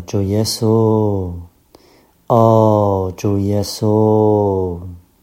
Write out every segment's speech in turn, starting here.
主耶稣，主耶稣，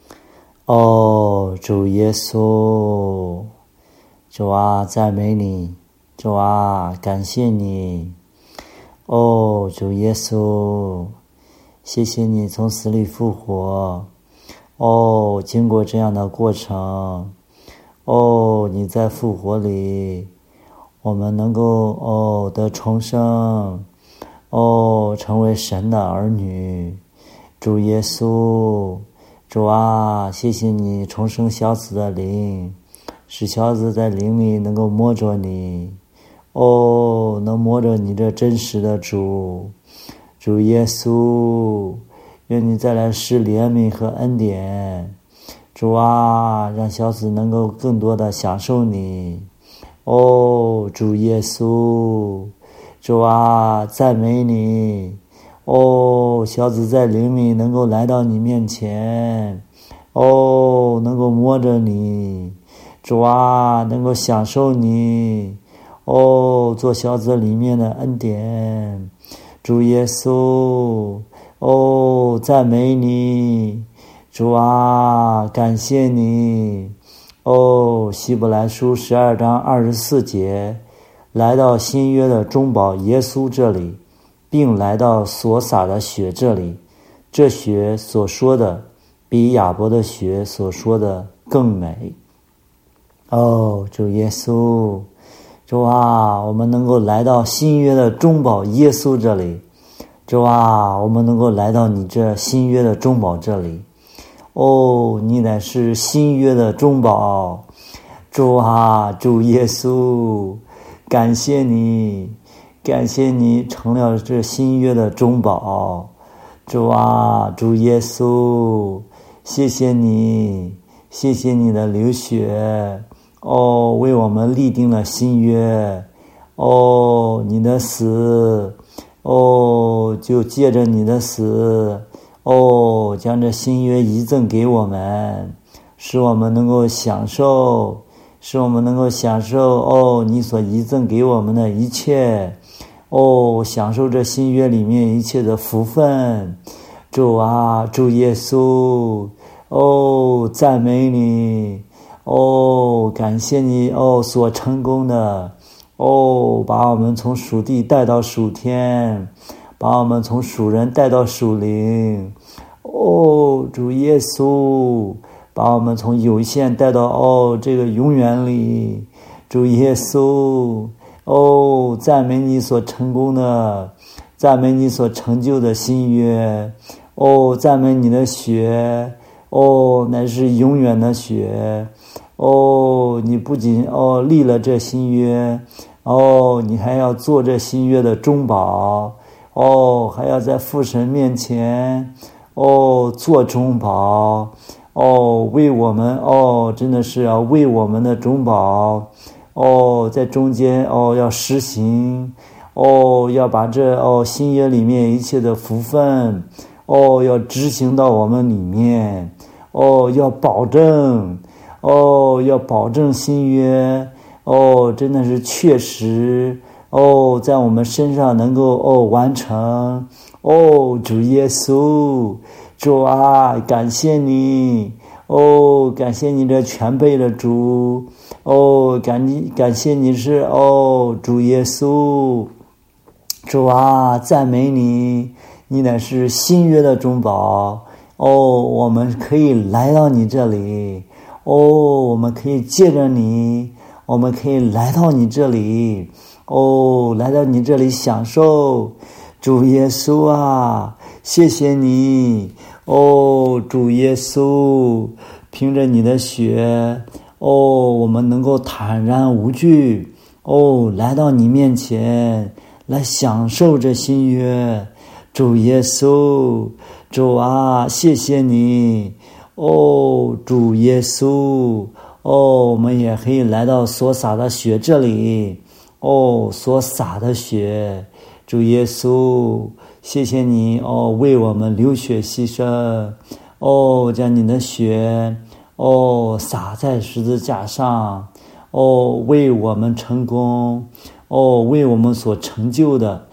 主耶稣，主啊，赞美你，主啊，感谢你，主耶稣，谢谢你从死里复活，经过这样的过程，你在复活里，我们能够得重生，成为神的儿女。主耶稣，主啊，谢谢你重生小子的灵，使小子在灵里能够摸着你，能摸着你这真实的主。主耶稣，愿你再来施怜悯和恩典。主啊，让小子能够更多的享受你。主耶稣，主啊，赞美你。小子在灵里能够来到你面前，能够摸着你，主啊，能够享受你，做小子里面的恩典。主耶稣，赞美你，主啊，感谢你。希伯来书12章24节，来到新约的中保耶稣这里，并来到所洒的血这里，这血所说的比亚伯的血所说的更美。主耶稣，主啊，我们能够来到新约的中保耶稣这里，主啊，我们能够来到你这新约的中保这里。你乃是新约的中保，主啊，主耶稣，感谢你，感谢你成了这新约的中保。主啊，主耶稣，谢谢你，谢谢你的流血，为我们立定了新约。你的死，就借着你的死，将这新约遗赠给我们，使我们能够享受，你所遗赠给我们的一切，享受这新约里面一切的福分。主啊，主耶稣，赞美你，感谢你，所成功的，把我们从属地带到属天，把我们从属人带到属灵。主耶稣，把我们从有限带到这个永远里。主耶稣，赞美你所成功的，赞美你所成就的新约，赞美你的血，乃是永远的血。你不仅立了这新约，你还要做这新约的中保，还要在父神面前做中保，为我们真的是要为我们的中保，在中间要实行，要把这新约里面一切的福分要执行到我们里面，要保证新约真的是确实在我们身上能够完成。主耶稣，主啊，感谢你，感谢你这全备的主，感谢你是主耶稣，主啊，赞美你，你乃是新约的中保。我们可以来到你这里，我们可以借着你，我们可以来到你这里，来到你这里享受。主耶稣啊，谢谢你，主耶稣，凭着你的血，我们能够坦然无惧，来到你面前，来享受这新约。主耶稣，主啊，谢谢你，主耶稣，我们也可以来到所洒的血这里，所洒的血。主耶稣，谢谢你为我们流血牺牲，将你的血洒在十字架上，为我们成功，为我们所成就的。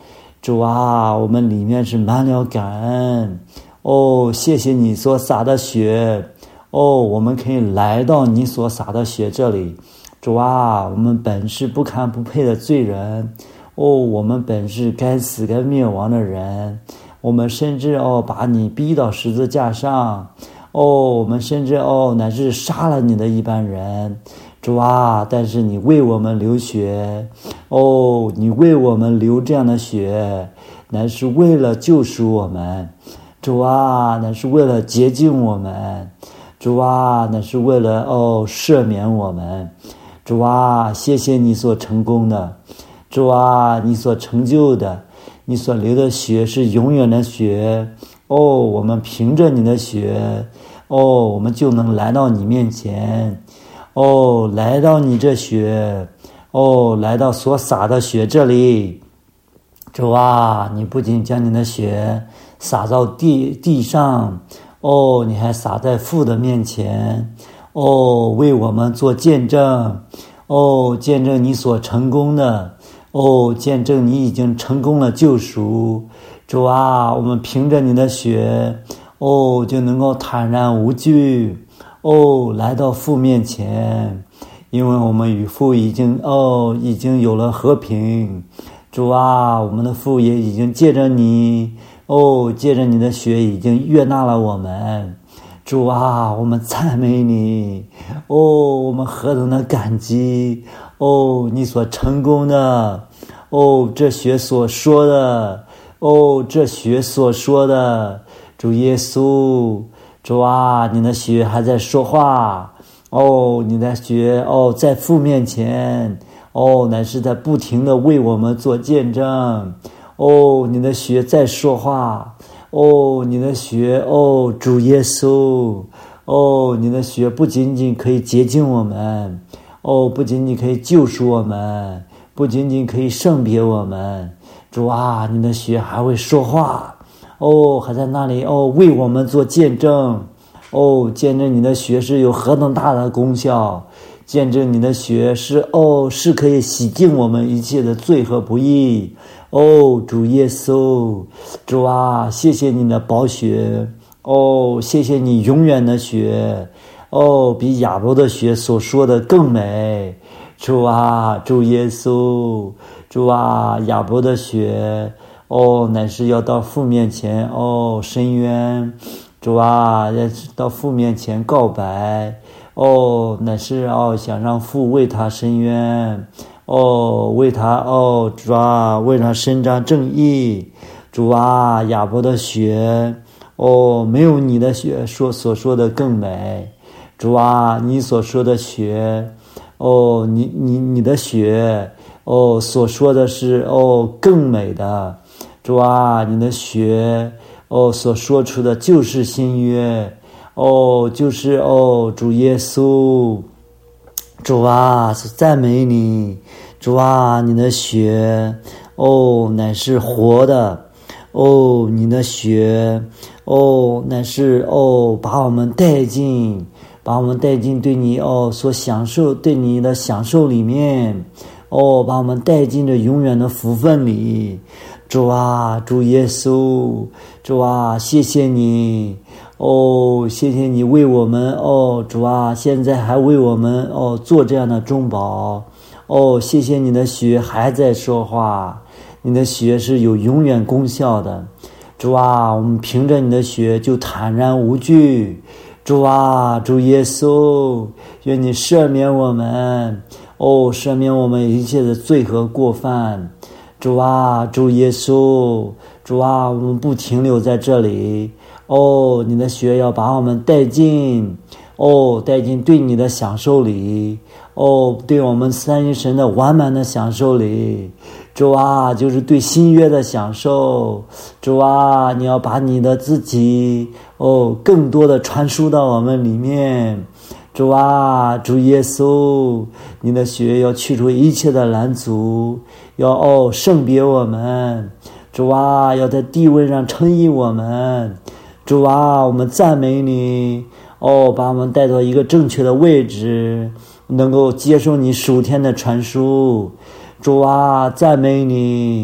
主啊，我们里面是满了感恩。谢谢你所洒的血。我们可以来到你所洒的血这里。主啊，我们本是不堪不配的罪人。我们本是该死该灭亡的人。我们甚至把你逼到十字架上。我们甚至乃至杀了你的一般人。主啊，但是你为我们流血。你为我们流这样的血，乃是为了救赎我们。主啊，乃是为了洁净我们。主啊，乃是为了赦免我们。主啊，谢谢你所成功的。主啊，你所成就的，你所流的血是永远的血。我们凭着你的血，我们就能来到你面前。来到你这血，来到所洒的血这里。主啊，你不仅将你的血洒到地上，你还洒在父的面前。为我们做见证。见证你所成功的。见证你已经成功了救赎。主啊，我们凭着你的血，就能够坦然无惧，来到父面前，因为我们与父已经有了和平。主啊，我们的父也已经借着你，借着你的血已经悦纳了我们。主啊，我们赞美你。我们何等的感激。你所成功的。这血所说的。这血所说的。主耶稣。主啊，你的血还在说话。你的血在父面前，乃是在不停的为我们做见证。你的血在说话。你的血，主耶稣。你的血不仅仅可以洁净我们，不仅仅可以救赎我们，不仅仅可以圣别我们。主啊，你的血还会说话。还在那里为我们做见证。见证你的血是有何等大的功效。见证你的血是可以洗净我们一切的罪和不义。主耶稣。主啊，谢谢你的宝血。谢谢你永远的血。比亚伯的血所说的更美。主啊，主耶稣。主啊，亚伯的血乃是要到父面前伸冤。主啊，要到父面前告白。乃是想让父为他伸冤。为他主啊，为他伸张正义。主啊，亚伯的血没有你的血所说的更美。主啊，你所说的血你的血所说的是更美的。主啊，你的血所说出的就是新约。就是主耶稣。主啊，赞美你。主啊，你的血乃是活的。你的血乃是把我们带进对你所享受，对你的享受里面。把我们带进这永远的福分里。主啊，主耶稣。主啊，谢谢你。谢谢你为我们主啊，现在还为我们做这样的中保。谢谢你的血还在说话。你的血是有永远功效的。主啊，我们凭着你的血就坦然无惧。主啊，主耶稣，愿你赦免我们。赦免我们一切的罪和过犯。主啊，主耶稣。主啊，我们不停留在这里。你的血要把我们带进对你的享受里。对我们三一神的完满的享受里。主啊，就是对新约的享受。主啊，你要把你的自己更多的传输到我们里面。主啊，主耶稣，你的血要去除一切的拦阻，要圣别我们。主啊，要在地位上称义我们。主啊，我们赞美你。把我们带到一个正确的位置，能够接受你属天的传输。主啊，赞美你。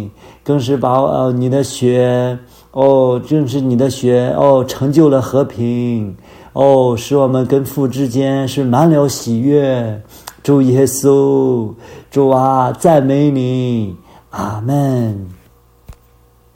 更是把你的血正是你的血成就了和平使我们跟父之间是满了喜悦。主耶稣，主啊，赞美你，阿们。